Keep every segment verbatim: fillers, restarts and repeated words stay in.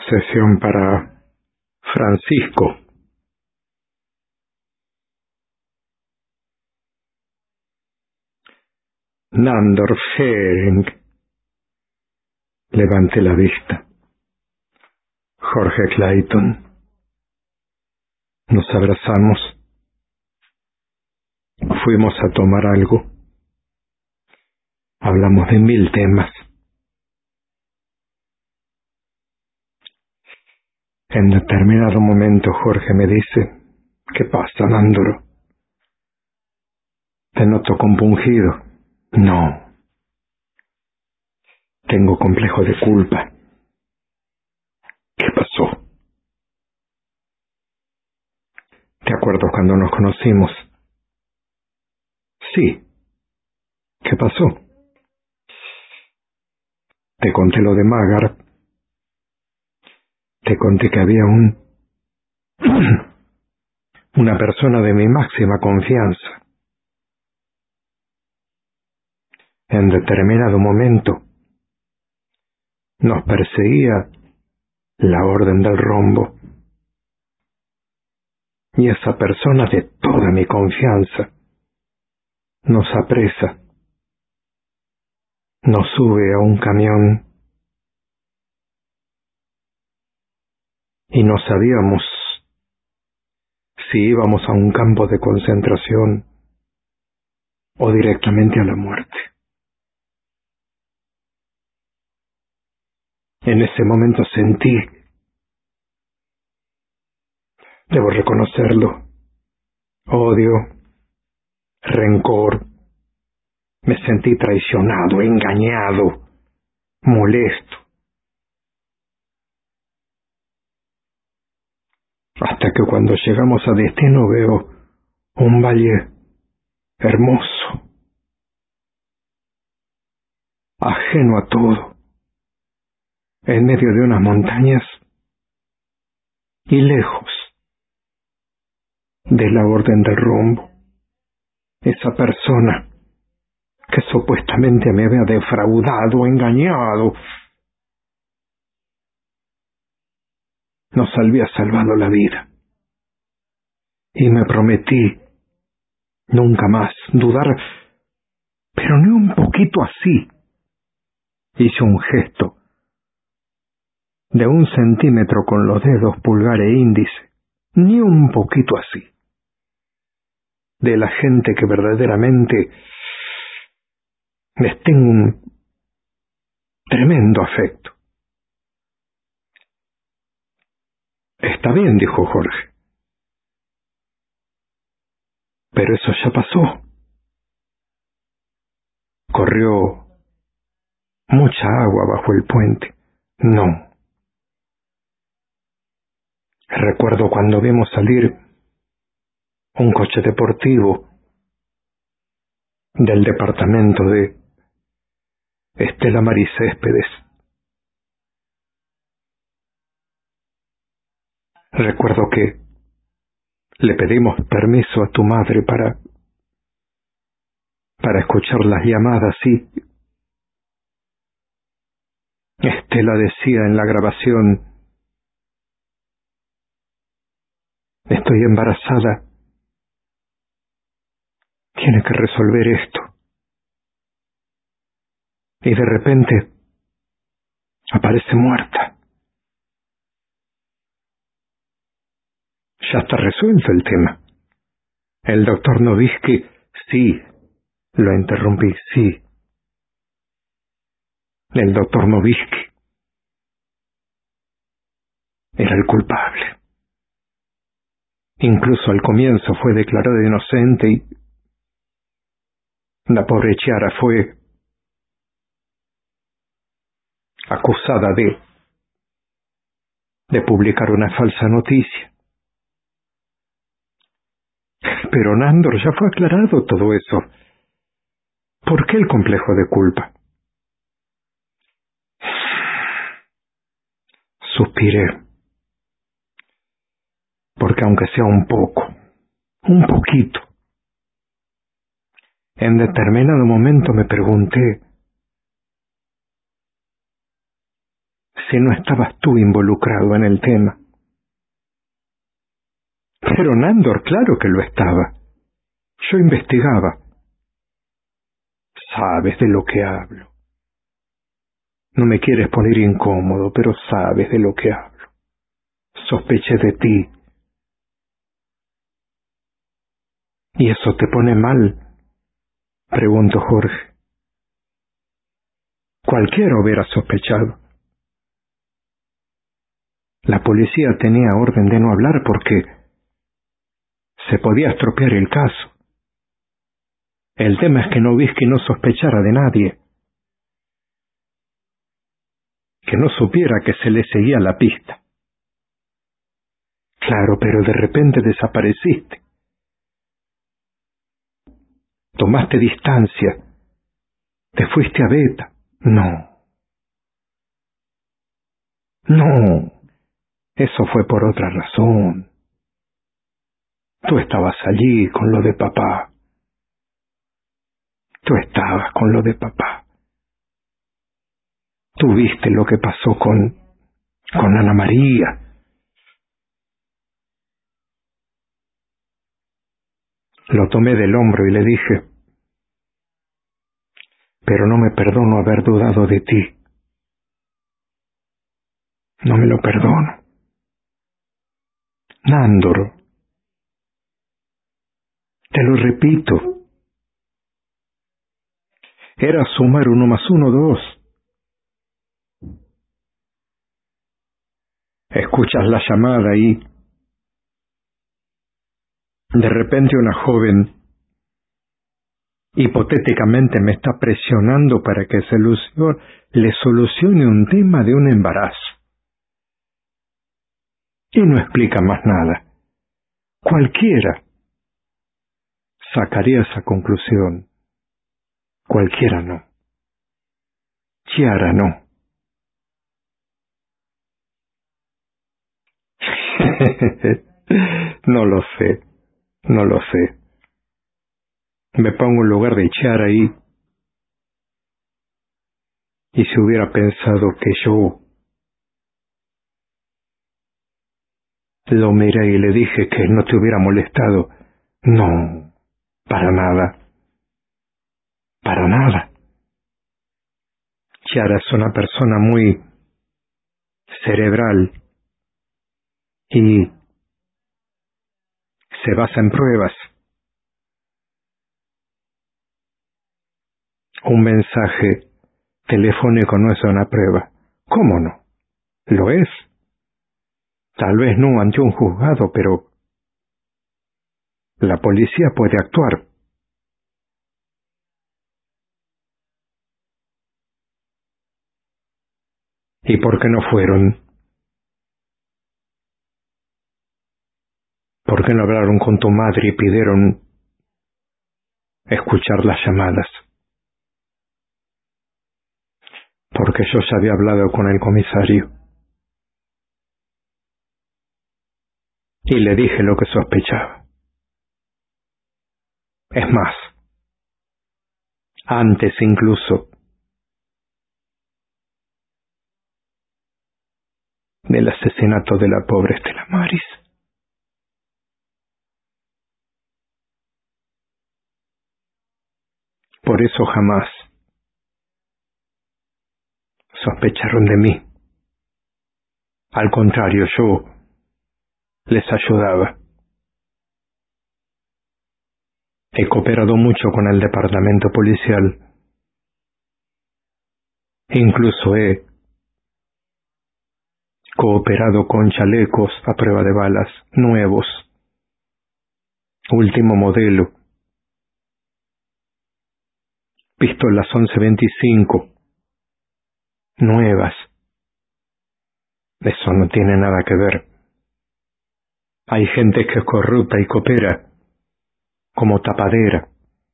Sesión para Francisco. Nandor Fehring. Levanté la vista. Jorge Clayton. Nos abrazamos. Fuimos a tomar algo. Hablamos de mil temas. En determinado momento Jorge me dice: ¿qué pasa, Nandor? Te noto compungido. No. Tengo complejo de culpa. ¿Qué pasó? ¿Te acuerdas cuando nos conocimos? Sí. ¿Qué pasó? Te conté lo de Magar. Te conté que había un... una persona de mi máxima confianza. En determinado momento nos perseguía la Orden del Rombo. Y esa persona de toda mi confianza nos apresa, nos sube a un camión y no sabíamos si íbamos a un campo de concentración o directamente a la muerte. En ese momento sentí, debo reconocerlo, odio, rencor. Me sentí traicionado, engañado, molesto. Hasta que cuando llegamos a destino veo un valle hermoso, ajeno a todo, en medio de unas montañas y lejos de la Orden del Rombo. Esa persona que supuestamente me había defraudado, engañado, nos había salvado la vida. Y me prometí nunca más dudar, pero ni un poquito así. Hice un gesto de un centímetro con los dedos pulgar e índice, ni un poquito así. De la gente que verdaderamente les tengo un tremendo afecto. Está bien, dijo Jorge. Pero eso ya pasó. Corrió mucha agua bajo el puente. No. Recuerdo cuando vimos salir un coche deportivo del departamento de Estela Maris Céspedes. Recuerdo que le pedimos permiso a tu madre para para escuchar las llamadas y Estela decía en la grabación: estoy embarazada. Tiene que resolver esto. Y de repente aparece muerta. Ya está resuelto el tema. El doctor Novisky, sí, lo interrumpí, sí. El doctor Novisky era el culpable. Incluso al comienzo fue declarado inocente y la pobre Chiara fue acusada de de publicar una falsa noticia. Pero Nandor, ya fue aclarado todo eso. ¿Por qué el complejo de culpa? Suspiré. Porque aunque sea un poco, un poquito, en determinado momento me pregunté si no estabas tú involucrado en el tema. Pero Nándor, claro que lo estaba. Yo investigaba. Sabes de lo que hablo. No me quieres poner incómodo, pero sabes de lo que hablo. Sospeché de ti. ¿Y eso te pone mal?, preguntó Jorge. Cualquiera hubiera sospechado. La policía tenía orden de no hablar porque se podía estropear el caso. El tema es que Novitzky no sospechara de nadie, que no supiera que se le seguía la pista. Claro, pero de repente desapareciste. Tomaste distancia. Te fuiste a Beta. No. No. Eso fue por otra razón. Tú estabas allí con lo de papá. Tú estabas con lo de papá. Tú viste lo que pasó con, con Ana María. Lo tomé del hombro y le dije, pero no me perdono haber dudado de ti. No me lo perdono. Nándor, te lo repito. Era sumar uno más uno, dos. Escuchas la llamada y de repente una joven hipotéticamente me está presionando para que solucione, le solucione un tema de un embarazo. Y no explica más nada. Cualquiera sacaría esa conclusión. Cualquiera no. Chiara no. No lo sé, no lo sé. Me pongo en lugar de Chiara ahí, y si hubiera pensado que yo lo miré y le dije que no te hubiera molestado, no, para nada, para nada. Chiara es una persona muy cerebral y se basa en pruebas. Un mensaje telefónico no es una prueba. ¿Cómo no? Lo es. Tal vez no ante un juzgado, pero la policía puede actuar. ¿Y por qué no fueron? ¿Por qué no hablaron con tu madre y pidieron escuchar las llamadas? Porque yo ya había hablado con el comisario. Y le dije lo que sospechaba. Es más, antes incluso del asesinato de la pobre Estela Maris. Por eso jamás sospecharon de mí. Al contrario, yo les ayudaba. He cooperado mucho con el departamento policial. Incluso he cooperado con chalecos a prueba de balas nuevos, último modelo, pistolas once veinticinco, nuevas. Eso no tiene nada que ver. Hay gente que es corrupta y coopera como tapadera.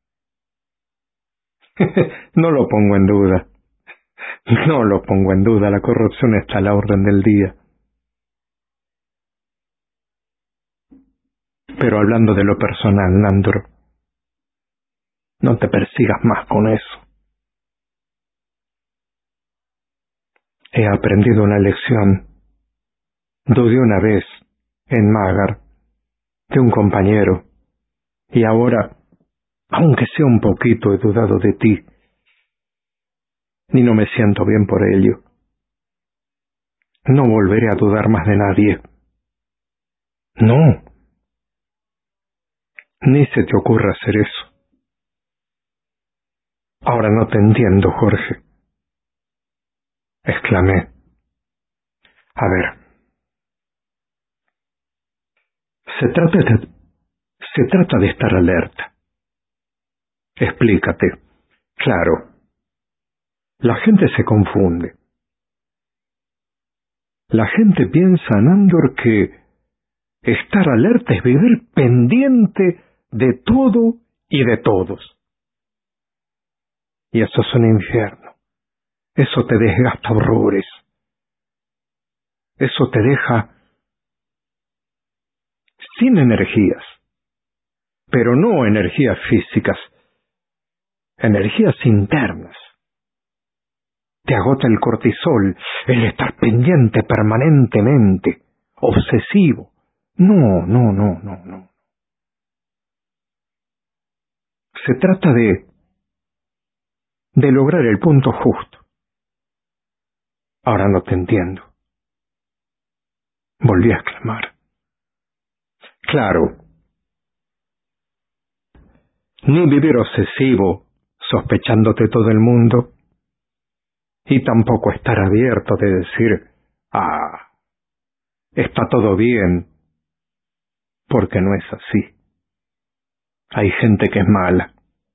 No lo pongo en duda. No lo pongo en duda. La corrupción está a la orden del día. Pero hablando de lo personal, Nándor, no te persigas más con eso. He aprendido una lección. Dudé una vez, en Mágar, de un compañero, y ahora, aunque sea un poquito, he dudado de ti, y no me siento bien por ello. No volveré a dudar más de nadie. No, ni se te ocurra hacer eso. Ahora no te entiendo, Jorge, exclamé. A ver, se trata de, se trata de estar alerta. Explícate. Claro, la gente se confunde. La gente piensa, Nándor, que estar alerta es vivir pendiente de todo y de todos. Y eso es un infierno. Eso te desgasta horrores. Eso te deja sin energías. Pero no energías físicas, energías internas. Te agota el cortisol, el estar pendiente permanentemente, obsesivo. No, no, no, no, no. Se trata de, de lograr el punto justo. Ahora no te entiendo. Volví a exclamar. Claro, ni vivir obsesivo, sospechándote todo el mundo, y tampoco estar abierto de decir, ah, está todo bien, porque no es así. Hay gente que es mala.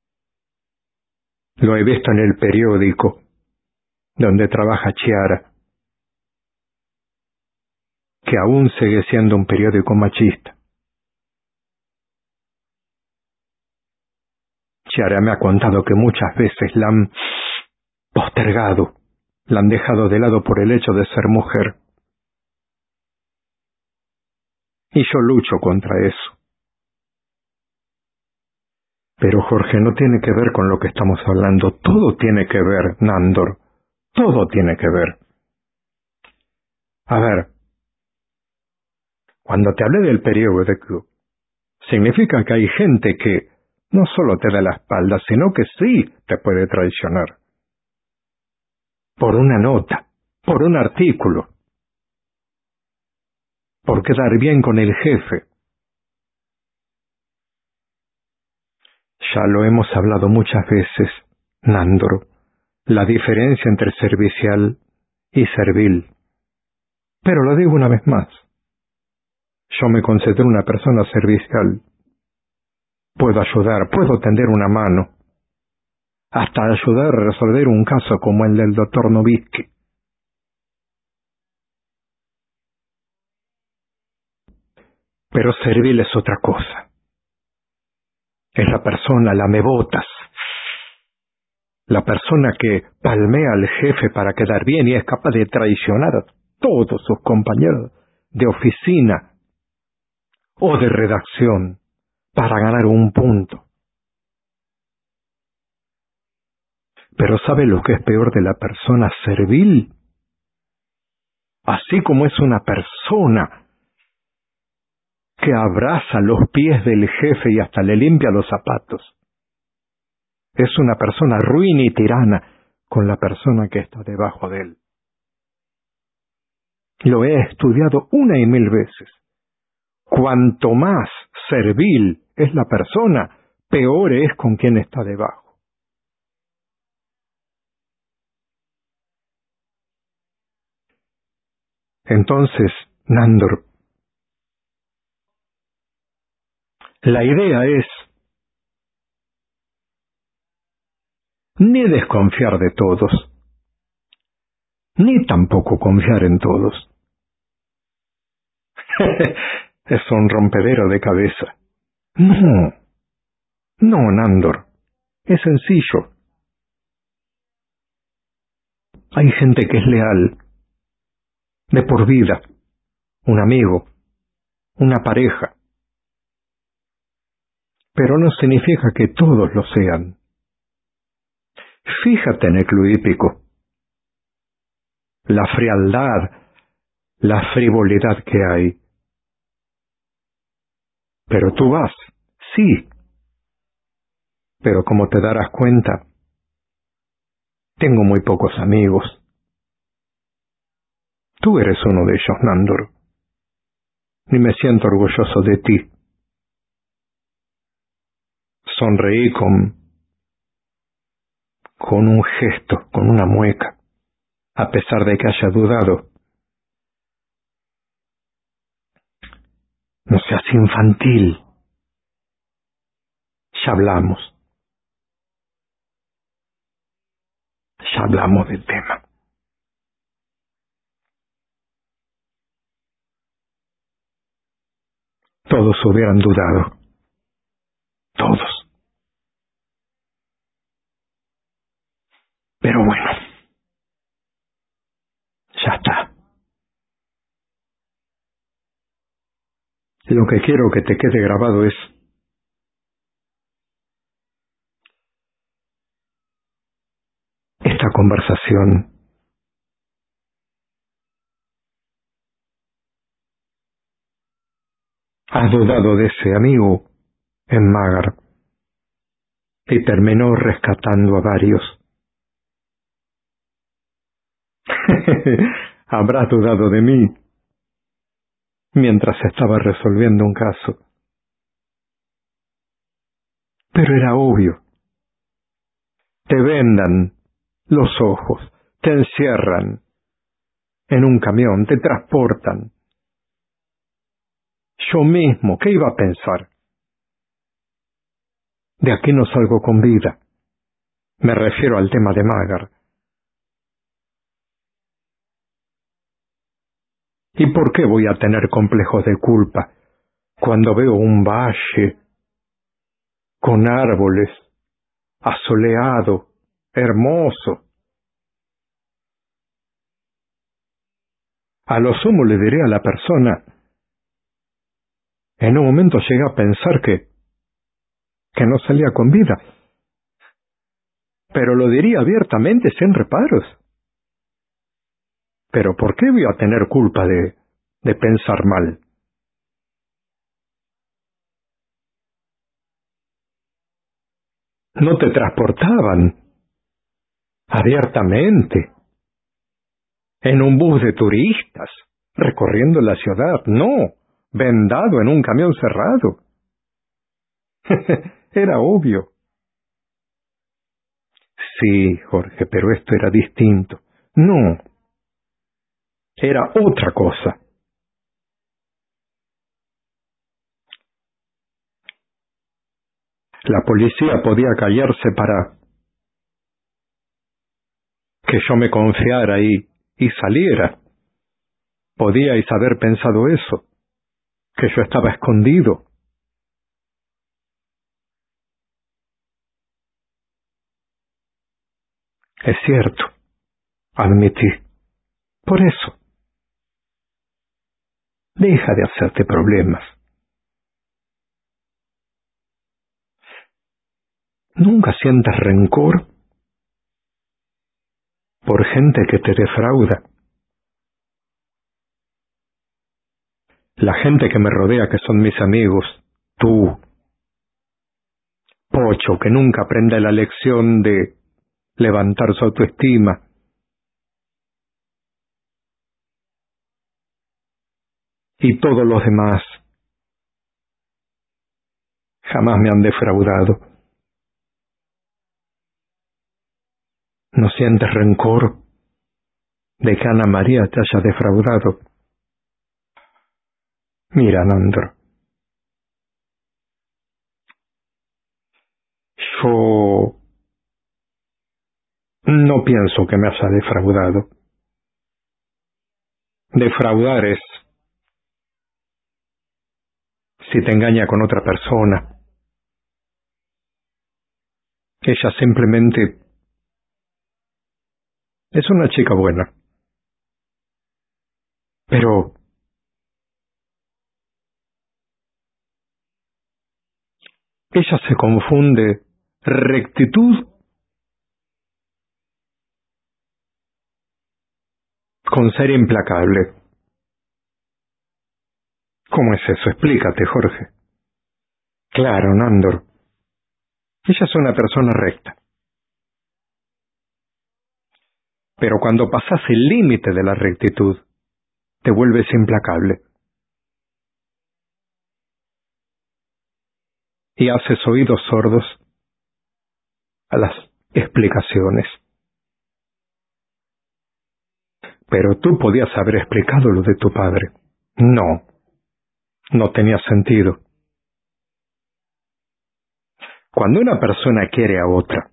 Lo he visto en el periódico donde trabaja Chiara, que aún sigue siendo un periódico machista. Chiara me ha contado que muchas veces la han postergado, la han dejado de lado por el hecho de ser mujer. Y yo lucho contra eso. Pero Jorge, no tiene que ver con lo que estamos hablando. Todo tiene que ver, Nándor. Todo tiene que ver. A ver, cuando te hablé del periódico, significa que hay gente que no solo te da la espalda, sino que sí te puede traicionar. Por una nota, por un artículo, por quedar bien con el jefe. Ya lo hemos hablado muchas veces, Nándor, la diferencia entre servicial y servil. Pero lo digo una vez más. Yo me considero una persona servicial. Puedo ayudar, puedo tender una mano, hasta ayudar a resolver un caso como el del doctor Novitsky. Pero servil es otra cosa. Es la persona, la mebotas, la persona que palmea al jefe para quedar bien y es capaz de traicionar a todos sus compañeros de oficina o de redacción para ganar un punto. Pero ¿sabe lo que es peor de la persona servil? Así como es una persona que abraza los pies del jefe y hasta le limpia los zapatos, es una persona ruin y tirana con la persona que está debajo de él. Lo he estudiado una y mil veces. Cuanto más servil es la persona, peor es con quien está debajo. Entonces, Nándor, la idea es ni desconfiar de todos, ni tampoco confiar en todos. Es un rompedero de cabeza. No, no, Nándor, es sencillo. Hay gente que es leal, de por vida, un amigo, una pareja, pero no significa que todos lo sean. Fíjate en el club hípico. la frialdad, la frivolidad que hay. Pero tú vas, sí. Pero como te darás cuenta, tengo muy pocos amigos. Tú eres uno de ellos, Nándor. Y me siento orgulloso de ti. Sonreí con, con un gesto, con una mueca, a pesar de que haya dudado. No seas infantil. Ya hablamos. Ya hablamos del tema. Todos hubieran dudado. Todos. Pero bueno. Ya está. Lo que quiero que te quede grabado es esta conversación. Has dudado de ese amigo en Mágar y terminó rescatando a varios. Habrás dudado de mí mientras estaba resolviendo un caso. Pero era obvio. Te vendan los ojos, te encierran en un camión, te transportan. Yo mismo, ¿qué iba a pensar? De aquí no salgo con vida. Me refiero al tema de Mágar. ¿Y por qué voy a tener complejos de culpa cuando veo un valle con árboles, asoleado, hermoso? A lo sumo le diré a la persona, en un momento llegué a pensar que, que no salía con vida, pero lo diría abiertamente sin reparos. Pero ¿por qué voy a tener culpa de, de pensar mal? No te transportaban abiertamente en un bus de turistas recorriendo la ciudad, no, vendado en un camión cerrado. Era obvio. Sí, Jorge, pero esto era distinto. No, era otra cosa. La policía podía callarse para que yo me confiara y, y saliera. Podíais haber pensado eso, que yo estaba escondido. Es cierto, admití. Por eso, deja de hacerte problemas. Nunca sientas rencor por gente que te defrauda. La gente que me rodea, que son mis amigos, tú, Pocho, que nunca aprende la lección de levantar su autoestima, y todos los demás, jamás me han defraudado. ¿No sientes rencor de que Ana María te haya defraudado? Mira, Nandro, yo no pienso que me haya defraudado. Defraudar es si te engaña con otra persona. Ella simplemente es una chica buena. Pero ella se confunde rectitud con ser implacable. ¿Cómo es eso? Explícate, Jorge. Claro, Nándor. Ella es una persona recta. Pero cuando pasas el límite de la rectitud, te vuelves implacable. Y haces oídos sordos a las explicaciones. Pero tú podías haber explicado lo de tu padre. No, no tenía sentido. Cuando una persona quiere a otra,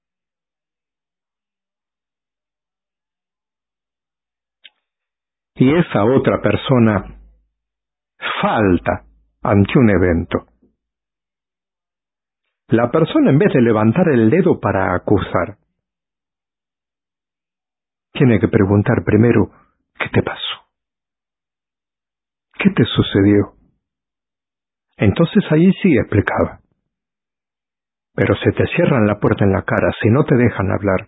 y esa otra persona falta ante un evento, la persona, en vez de levantar el dedo para acusar, tiene que preguntar primero, ¿qué te pasó? ¿Qué te sucedió? Entonces allí sí explicaba. Pero se te cierran la puerta en la cara si no te dejan hablar.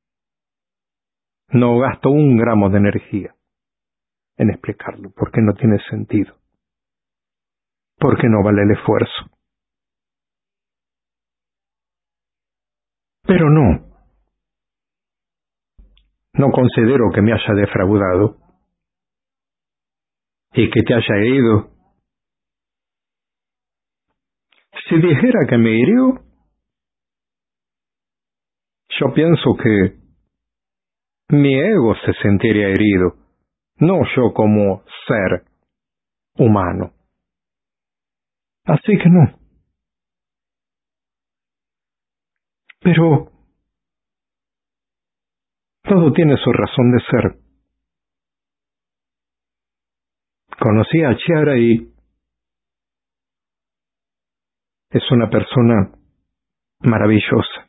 No gasto un gramo de energía en explicarlo, porque no tiene sentido. Porque no vale el esfuerzo. Pero no. No considero que me haya defraudado y que te haya herido. Si dijera que me hirió, yo pienso que mi ego se sentiría herido, no yo como ser humano. Así que no. Pero todo tiene su razón de ser. Conocí a Chiara y es una persona maravillosa.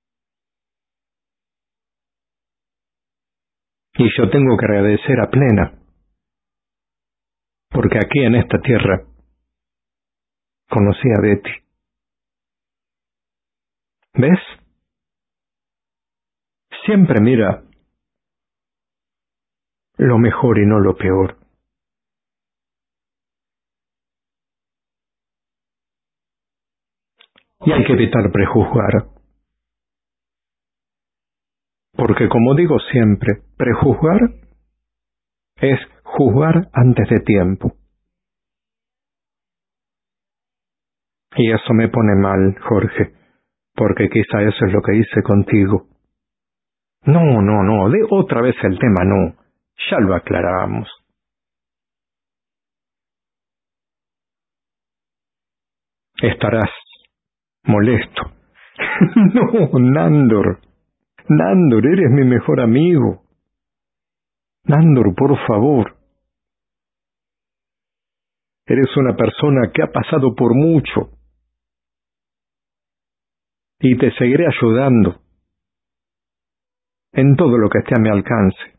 Y yo tengo que agradecer a Plena, porque aquí en esta tierra conocí a Betty. ¿Ves? Siempre mira lo mejor y no lo peor. Y hay que evitar prejuzgar. Porque como digo siempre, prejuzgar es juzgar antes de tiempo. Y eso me pone mal, Jorge, porque quizá eso es lo que hice contigo. No, no, no, de otra vez el tema no. Ya lo aclaramos. Estarás molesto. No, Nándor. Nándor, eres mi mejor amigo. Nándor, por favor. Eres una persona que ha pasado por mucho. Y te seguiré ayudando en todo lo que esté a mi alcance.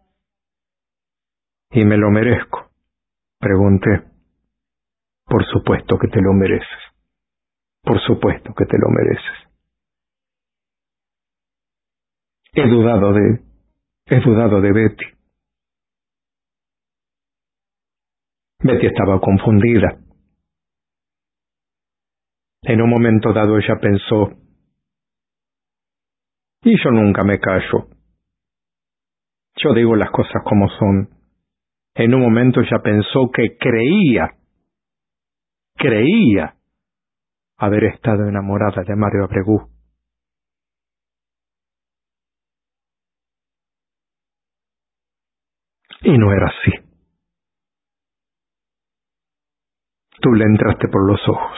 Y me lo merezco. Pregunté. Por supuesto que te lo mereces. Por supuesto que te lo mereces. He dudado de... He dudado de Betty. Betty estaba confundida. En un momento dado ella pensó, y yo nunca me callo. Yo digo las cosas como son. En un momento ella pensó que creía, creía haber estado enamorada de Mario Abregu. Y no era así. Tú le entraste por los ojos.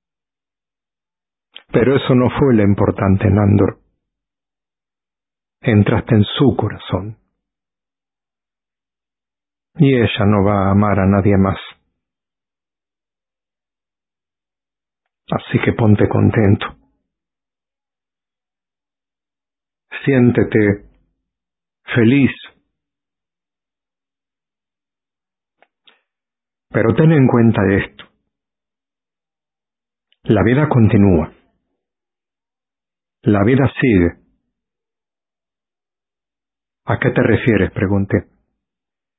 Pero eso no fue lo importante, Nándor. Entraste en su corazón. Y ella no va a amar a nadie más. Así que ponte contento. Siéntete feliz. Pero ten en cuenta esto. La vida continúa. La vida sigue. ¿A qué te refieres?, pregunté.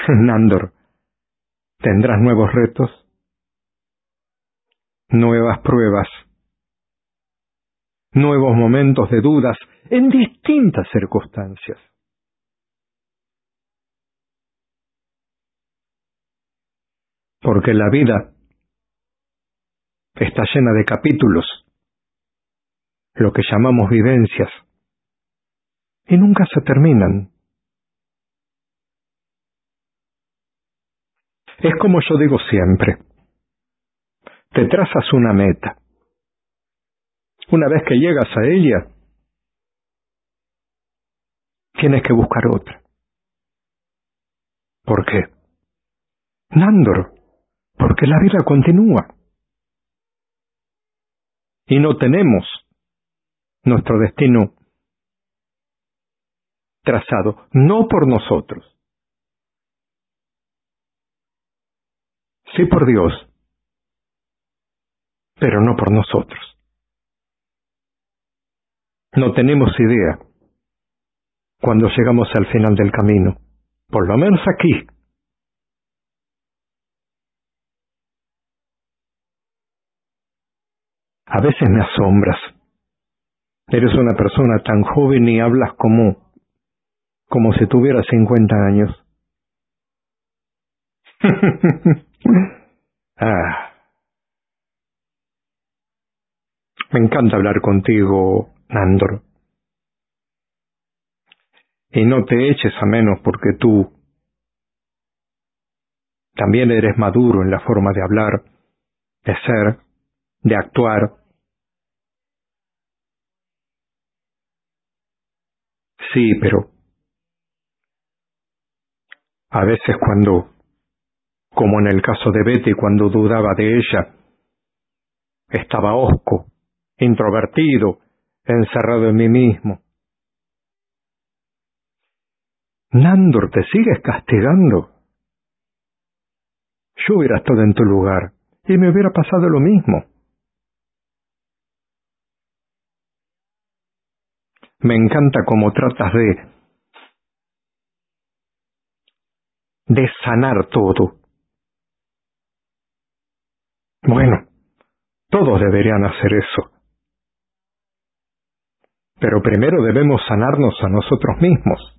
Nándor, tendrás nuevos retos, nuevas pruebas, nuevos momentos de dudas en distintas circunstancias. Porque la vida está llena de capítulos, lo que llamamos vivencias, y nunca se terminan. Es como yo digo siempre, te trazas una meta. Una vez que llegas a ella, tienes que buscar otra. ¿Por qué? Nándor, porque la vida continúa. Y no tenemos nuestro destino trazado, no por nosotros, sí por Dios, pero no por nosotros. No tenemos idea cuando llegamos al final del camino, por lo menos aquí. A veces me asombras. Eres una persona tan joven y hablas como, como si tuvieras cincuenta años. ah. Me encanta hablar contigo, Nándor. Y no te eches a menos porque tú también eres maduro en la forma de hablar, de ser, de actuar. Sí, pero a veces cuando, como en el caso de Betty, cuando dudaba de ella, estaba hosco, introvertido, encerrado en mí mismo. Nándor, ¿te sigues castigando? Yo hubiera estado en tu lugar y me hubiera pasado lo mismo. Me encanta cómo tratas de, de sanar todo. Bueno, todos deberían hacer eso. Pero primero debemos sanarnos a nosotros mismos.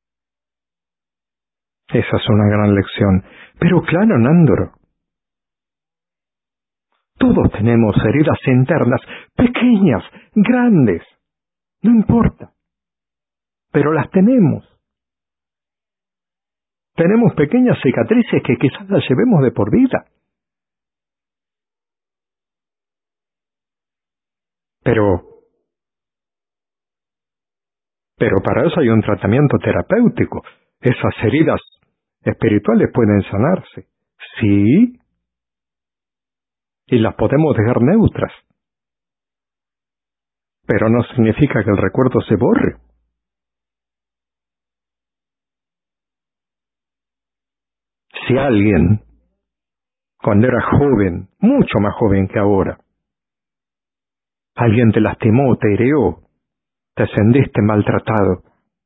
Esa es una gran lección. Pero claro, Nándor, todos tenemos heridas internas, pequeñas, grandes, no importa, pero las tenemos. Tenemos pequeñas cicatrices que quizás las llevemos de por vida. Pero, pero para eso hay un tratamiento terapéutico. Esas heridas espirituales pueden sanarse. Sí, y las podemos dejar neutras. Pero no significa que el recuerdo se borre. Si alguien, cuando era joven, mucho más joven que ahora, alguien te lastimó, te hirió, te sentiste maltratado,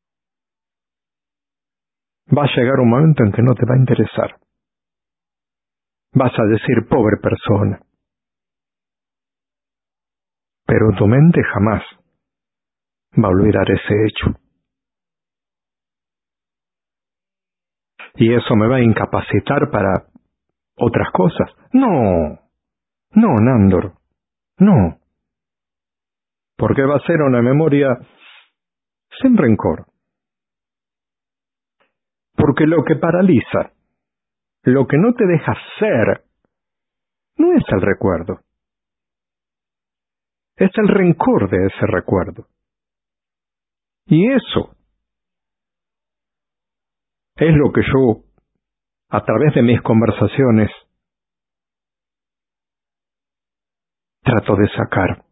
va a llegar un momento en que no te va a interesar. Vas a decir, pobre persona. Pero tu mente jamás va a olvidar ese hecho. Y eso me va a incapacitar para otras cosas. No, no, Nándor, no. Porque va a ser una memoria sin rencor. Porque lo que paraliza, lo que no te deja ser, no es el recuerdo. Es el rencor de ese recuerdo. Y eso es lo que yo, a través de mis conversaciones, trato de sacar.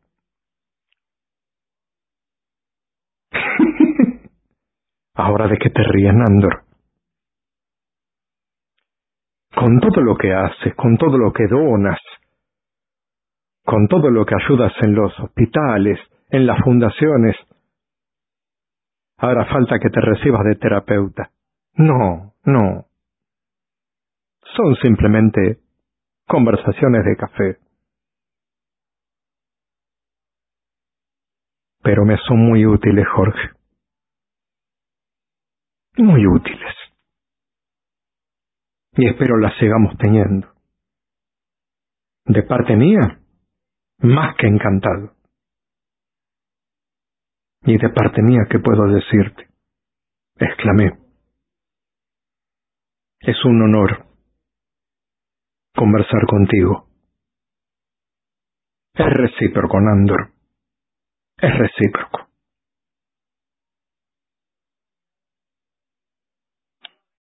Ahora, ¿de qué te ríes, Nándor? Con todo lo que haces, con todo lo que donas, con todo lo que ayudas en los hospitales, en las fundaciones, ahora falta que te recibas de terapeuta. No, no. Son simplemente conversaciones de café. Pero me son muy útiles, Jorge. Muy útiles. Y espero las sigamos teniendo. De parte mía, más que encantado. Y de parte mía, ¿qué puedo decirte? Exclamé. Es un honor conversar contigo. Es recíproco, Nándor. Es recíproco.